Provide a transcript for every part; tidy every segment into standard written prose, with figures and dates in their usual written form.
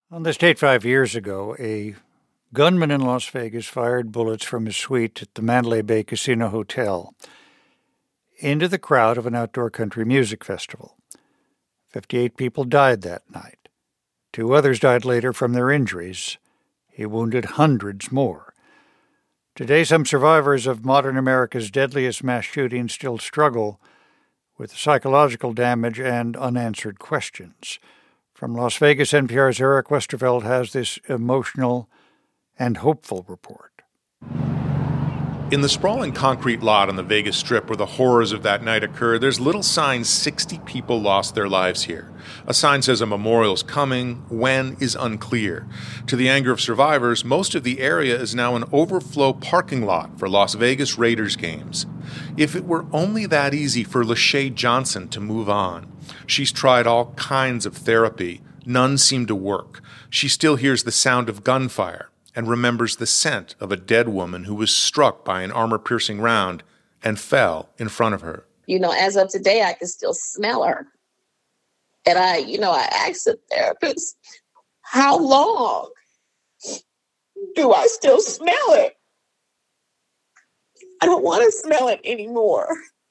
On this date 5 years ago, a gunman in Las Vegas fired bullets from his suite at the Mandalay Bay Casino Hotel into the crowd of an outdoor country music festival. 58 people died that night. 2 others died later from their injuries. He wounded hundreds more. Today, some survivors of modern America's deadliest mass shootings still struggle with psychological damage and unanswered questions. From Las Vegas, NPR's Eric Westerveld has this emotional and hopeful report. In the sprawling concrete lot on the Vegas Strip where the horrors of that night occurred, there's little sign 60 people lost their lives here. A sign says a memorial's coming. When is unclear. To the anger of survivors, most of the area is now an overflow parking lot for Las Vegas Raiders games. If it were only that easy for Lachey Johnson to move on. She's tried all kinds of therapy. None seem to work. She still hears the sound of gunfire and remembers the scent of a dead woman who was struck by an armor-piercing round and fell in front of her. As of today, I can still smell her. And I asked the therapist, how long do I still smell it? I don't want to smell it anymore.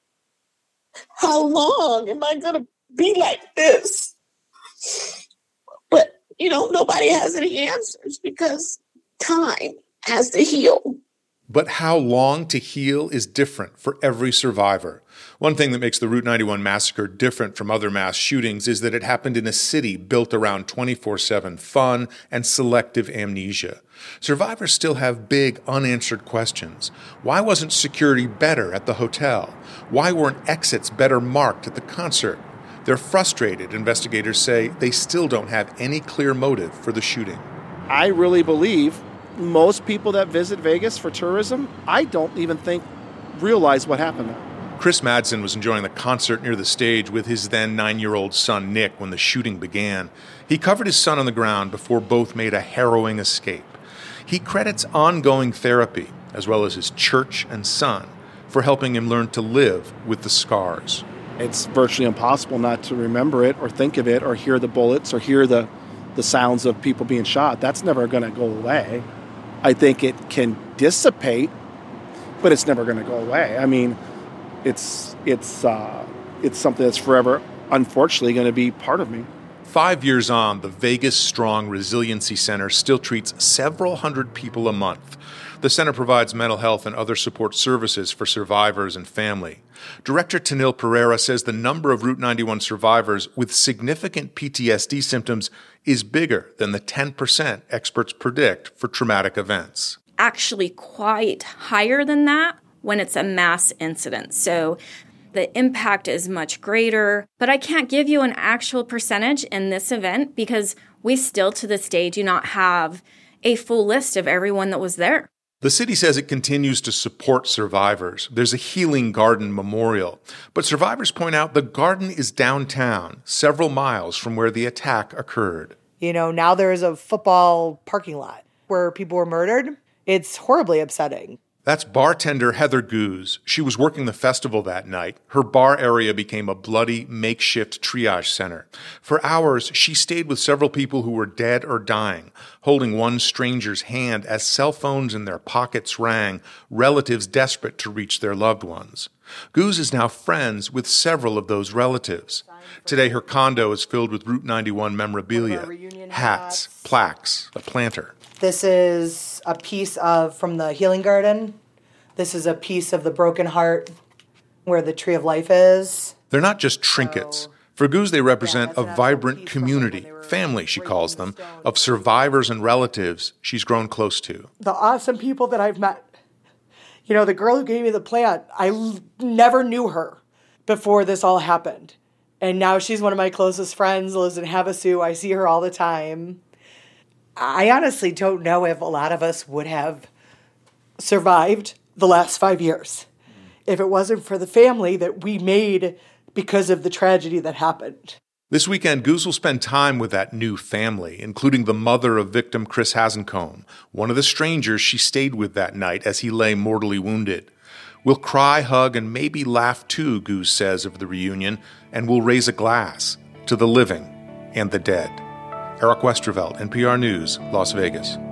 How long am I going to be like this? But, nobody has any answers because time has to heal. But how long to heal is different for every survivor. One thing that makes the Route 91 massacre different from other mass shootings is that it happened in a city built around 24/7 fun and selective amnesia. Survivors still have big unanswered questions. Why wasn't security better at the hotel? Why weren't exits better marked at the concert? They're frustrated, investigators say. They still don't have any clear motive for the shooting. I really believe most people that visit Vegas for tourism, I don't even think realize what happened there. Chris Madsen was enjoying the concert near the stage with his then 9-year-old son, Nick, when the shooting began. He covered his son on the ground before both made a harrowing escape. He credits ongoing therapy, as well as his church and son, for helping him learn to live with the scars. It's virtually impossible not to remember it or think of it or hear the bullets or hear the sounds of people being shot. That's never going to go away. I think it can dissipate, but it's never going to go away. I mean, it's something that's forever, unfortunately, going to be part of me. 5 years on, the Vegas Strong Resiliency Center still treats several hundred people a month. The center provides mental health and other support services for survivors and family. Director Tanil Pereira says the number of Route 91 survivors with significant PTSD symptoms is bigger than the 10% experts predict for traumatic events. Actually quite higher than that when it's a mass incident. So the impact is much greater, but I can't give you an actual percentage in this event because we still to this day do not have a full list of everyone that was there. The city says it continues to support survivors. There's a Healing Garden memorial. But survivors point out the garden is downtown, several miles from where the attack occurred. Now there's a football parking lot where people were murdered. It's horribly upsetting. That's bartender Heather Goose. She was working the festival that night. Her bar area became a bloody makeshift triage center. For hours, she stayed with several people who were dead or dying, holding one stranger's hand as cell phones in their pockets rang, relatives desperate to reach their loved ones. Goose is now friends with several of those relatives. Today, her condo is filled with Route 91 memorabilia, hats, plaques, a planter. This is a piece from the Healing Garden. This is a piece of the Broken Heart where the Tree of Life is. They're not just trinkets. For Goose, they represent a vibrant community, family, she calls them, of survivors and relatives she's grown close to. The awesome people that I've met. The girl who gave me the plant, I never knew her before this all happened. And now she's one of my closest friends, lives in Havasu. I see her all the time. I honestly don't know if a lot of us would have survived the last 5 years if it wasn't for the family that we made because of the tragedy that happened. This weekend, Goose will spend time with that new family, including the mother of victim Chris Hazencombe, one of the strangers she stayed with that night as he lay mortally wounded. We'll cry, hug, and maybe laugh too, Goose says of the reunion, and we'll raise a glass to the living and the dead. Eric Westervelt, NPR News, Las Vegas.